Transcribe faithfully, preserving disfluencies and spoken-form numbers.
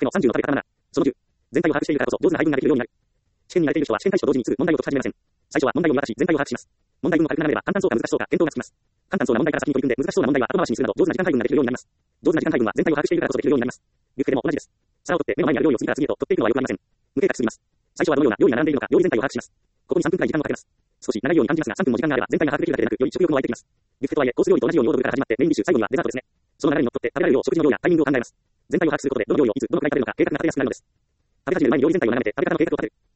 けのさんじゅうの壁からなな。そのじゅう。全体を把握しているからこそ上手な配分ができるようになる。試験に慣れている人は試験開始と同時にすぐ問題を解き始めません。最初は問題を見渡し全体を把握します。問題文も軽くなられば簡単そうか難しそうか検討がつきます。簡単そうな問題から先に取り組んで難しそうな問題は後回しにするなど上手な時間配分ができるようになります。上手な時間配分は全体を把握しているからこそできるようになります。ビュッフェでも同じです。皿を取って目の前にある料理を次から次へと取っていくのはよくありません。無計画すぎます。最初はどのような料理が並んでいるのか料理全体を把握します。ここにさんぷんくらい時間をかけます。少し長いように感じますがさんぷんも時間があれば全体が把握できるだけでなくより食欲も湧いてきます。ビュッフェとはいえコース料理と同じようにオードブルから始まってメインディッシュ最後にはデザートですね。その流れにのっとって食べられるよう食事の量やタイミングを考えます。全体を把握することでどの料理をいつどのくらい食べるのか計画が立てやすくなるのです。食べ始める前に料理全体を眺めて食べ方の計画を立てる。